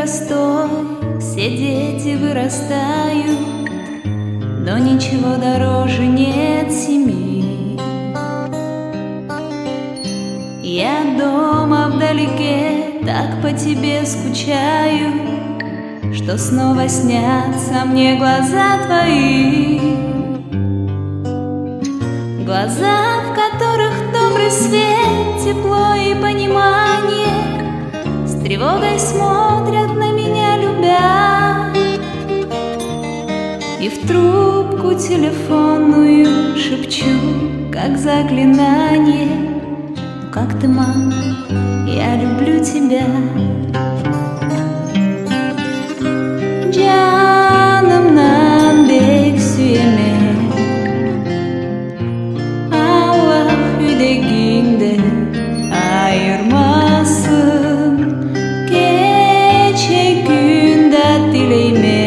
простой, все дети вырастают, но ничего дороже нет семьи. Я дома вдалеке так по тебе скучаю, что снова снятся мне глаза твои. Глаза, в которых добрый свет, тепло и понимание, с тревогой смотрят на меня, любя. И в трубку телефонную шепчу, как заклинание: ну как ты, мама, я люблю тебя. Canımdan bek süyeme, Allah yüreğinde ayırmasın. Gece gündüz dileğime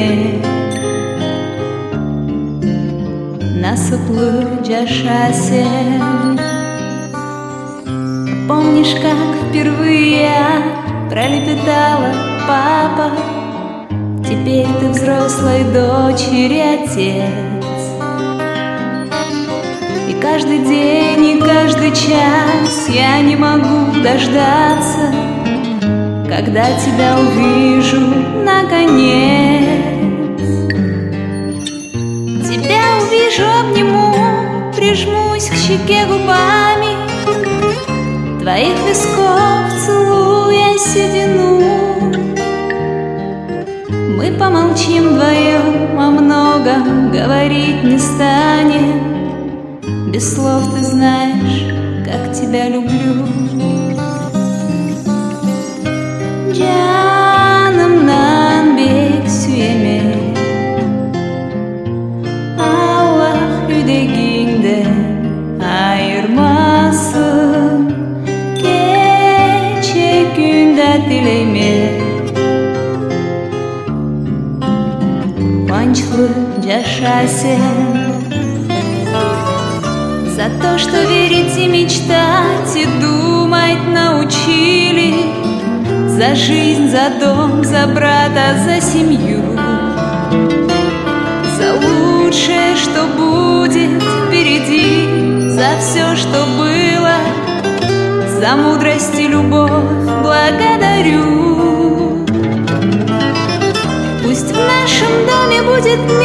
насыплы шассен. Помнишь, как впервые я пролепетала: папа, теперь ты взрослой дочери отец. И каждый день, и каждый час я не могу дождаться, когда тебя увижу наконец. Тебя увижу, обниму, прижмусь к щеке губами, твоих висков целуя седину. Мы помолчим вдвоем, о многом говорить не станем. Без слов ты знаешь, как тебя люблю. Canımdan bek süyeme, Allah yüreğinde ayırmasın. Gece gündüz dileğime куанчлы жашасен. За то, что верить и мечтать, и думать научили. За жизнь, за дом, за брата, за семью. За лучшее, что будет впереди. За все, что было. За мудрость и любовь благодарю. Пусть в нашем доме будет